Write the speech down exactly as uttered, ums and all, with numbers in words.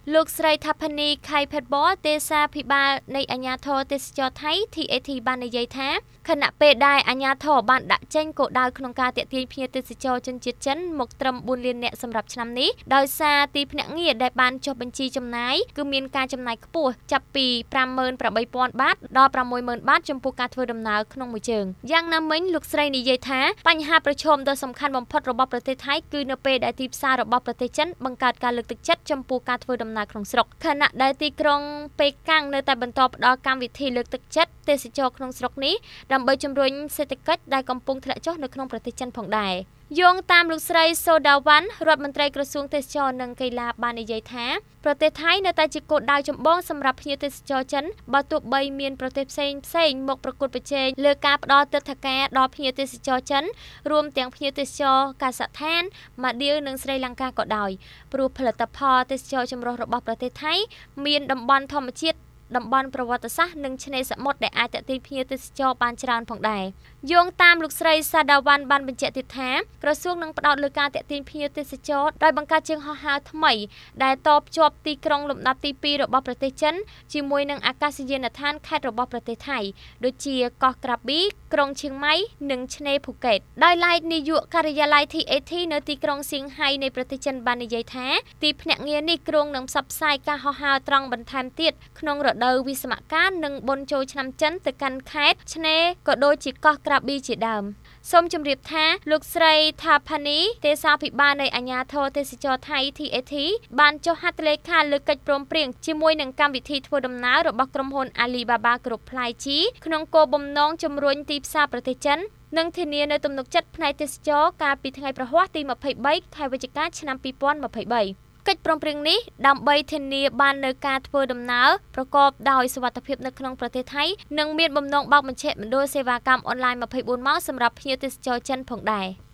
លោកស្រីថាផានីខៃផេតបទេសាភិបាលនៃអាជ្ញាធរទេសចរថៃ ที เอ ที បាននិយាយថាខណៈពេលដែលអាជ្ញាធរបានដាក់ចេញគោលដៅក្នុងការទាក់ទាញភ្ញៀវទេសចរជនជាតិចិនមកត្រឹមបួនលាននាក់សម្រាប់ឆ្នាំនេះដោយសារទីភ្នាក់ងារដែលបានចុះបញ្ជីចំណាយគឺមានការចំណាយខ្ពស់ចាប់ពី ប្រាំម៉ឺនប្រាំបីពាន់ បាតដល់ ប្រាំមួយម៉ឺន បាតចំពោះការធ្វើដំណើរក្នុងមួយជើងយ៉ាងណាមិញលោកស្រីនិយាយថាបញ្ហាប្រឈមដ៏សំខាន់បំផុតរបស់ប្រទេសថៃគឺនៅពេលដែលទីផ្សាររបស់ប្រទេសចិនបង្កើតការលើកទឹកចិត្តចំពោះការធ្វើដំណើរក្នុងស្រុកខណៈដែលទីក្រុងប៉េកាំងនៅតែបន្តផ្ដល់កម្មវិធីលើកទឹកចិត្តទេសចរក្នុងស្រុកនេះដើម្បីជំរុញសេដ្ឋកិច្ចដែលកំពុងធ្លាក់ចុះនៅក្នុងប្រទេសចិនផងដែរយោងតាមលោកស្រីសូដាវ៉ាន់រដ្ឋមន្ត្រីក្រសួងទេសចរនិងកីឡាបាននិយាយថាប្រទេសថៃនៅតែជាគោលដៅចម្បងសម្រាប់ភ្ញៀវទេសចរចិនបើទោះបីមានប្រទេសផ្សេងផ្សេងមកប្រកួតប្រជែងលើការផ្ដល់ទិដ្ឋាការដល់ភ្ញៀវទេសចរចិនរួមទាំងភ្ញៀវទេសចរកាសដ្ឋានម៉ាឌីវនិងស្រីលង្កាក៏ដោយព្រោះផលិតផលទេសចរចម្រុះរបស់ប្រទេសថៃមានតំបន់ធម្មជាតិតំបន់ប្រវត្តិសាស្ត្រនិងឆ្នេរសមុទ្រដែលអាចទាក់ទាញភ្ញៀវទេសចរបានច្រើនផងដែរយោងតាមលោកស្រីសាដាវ៉ាន់បានបញ្ជាក់ទៀតថាក្រសួងនឹងផ្ដោតលើការទាក់ទាញភ្ញៀវទេសចរដោយបង្កើតជើងហោះហើរថ្មីដែលតភ្ជាប់ទីក្រុងលំដាប់ទីពីររបស់ប្រទេសចិនជាមួយនឹងអាកាសយានដ្ឋានខេត្តរបស់ប្រទេសថៃដូចជាកោះក្រាប៊ីក្រុងឈៀងម៉ៃនិងឆ្នេរភូកេតដោយឡែកនាយកការិយាល័យ ที เอ ที នៅទីក្រុងសៀងហៃនៃប្រទេសចិនបាននិយាយថាទីភ្នាក់ងារនេះគ្រោងនឹងផ្សព្វផ្សាយការហោះហើរត្រង់បន្ថែមទៀតក្នុងរដូវវិស្សមកាលនិងបុណ្យចូលឆ្នាំចិនទៅកាន់ខេត្តឆ្នេរក៏ដូចជាកោះក្រាប៊ីជាដើមសូមជម្រាបថាលោកស្រីថាផានីទេសាភិបាលនៃអាជ្ញាធរទេសចរថៃ ที เอ ที បានចុះហត្ថលេខាលើកិច្ចព្រមព្រៀងជាមួយនឹងកម្មវិធីធ្វើដំណើររបស់ក្រុមហ៊ុន Alibaba Group Flyg ក្នុងគោលបំណងជំរុញទីផ្សារប្រទេសចិននិងធានានូវទំនុកចិត្តផ្នែកទេសចរកាលពីថ្ងៃប្រហ័សទីម្ភៃបីខែវិច្ឆិកាឆ្នាំពីរពាន់ម្ភៃបីកិច្ចព្រមព្រៀងនេះដើម្បីធានាបាននូវការធ្វើដំណើរប្រកបដោយសុវត្ថិភាពនៅក្នុងប្រទេសថៃនិងមានបំណងបើកបញ្ឆេះមណ្ឌលសេវាកម្មអនឡាញម្ភៃបួនម៉ោងសម្រាប់ភ្ញៀវទេសចរចិនផងដែរ